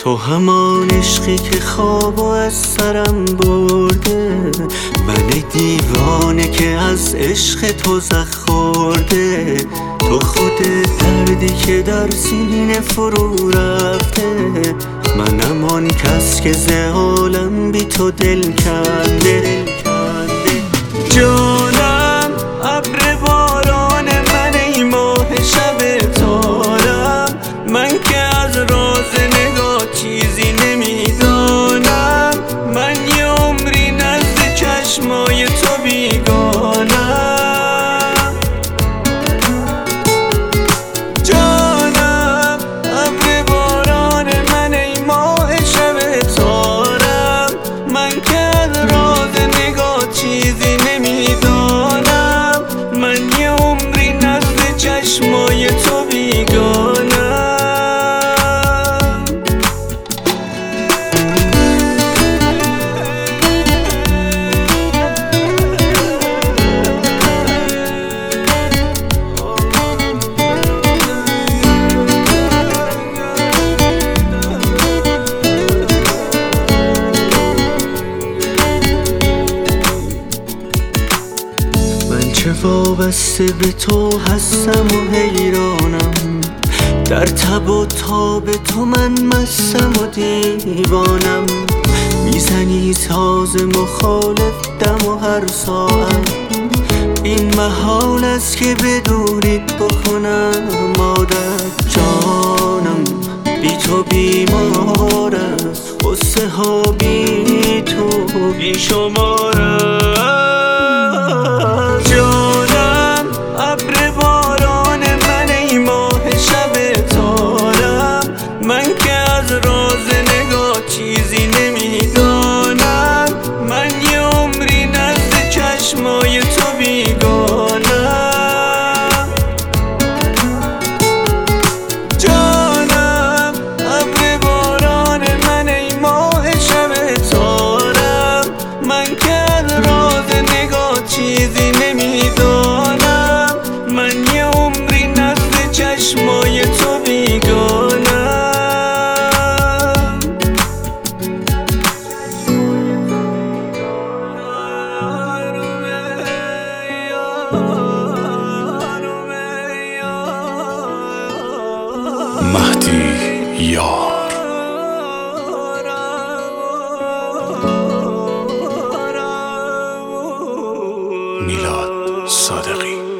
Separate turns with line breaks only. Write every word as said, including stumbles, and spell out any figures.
تو همان عشقی که خوابو از سرم برده، من دیوانه که از عشق تو زخ خورده. تو خود دردی که در سینه فرو رفته، منم آن کس که ز عالم بی تو دل کنده. جانم ابر باران من، ای ماه شب تارم، من که از راز نگاه چیزی نمیدانم. من یه عمری نزد چشمای تو بیگانم. جانم ابر باران من، ای ماه شب تارم، من که از راز نگاه چیزی نمیدانم. من یه عمری نزد چشمای تو بیگانم. چه وابسته به تو هستم و حیرانم، در تب و تاب تو من مستم و دیوانم. میزنی ساز مخالف دم و هر ساعت، این محال است که بدونید بکنم عادت. جانم بی تو بیمار است، غصه ها بی تو بی شمار است. جانم ابر باران من، ای ماه شب تارم، من که از راز نگاه چیزی نمیدانم. من یه عمری نزد چشمای تو بیگانم. جانم ابر باران من، ای ماه شب تارم، من که از راز نگاه چیزی نمیدانم. من یه عمری نزد چشمای تو بیگانم.
مهدی یار. میلاد صادقی.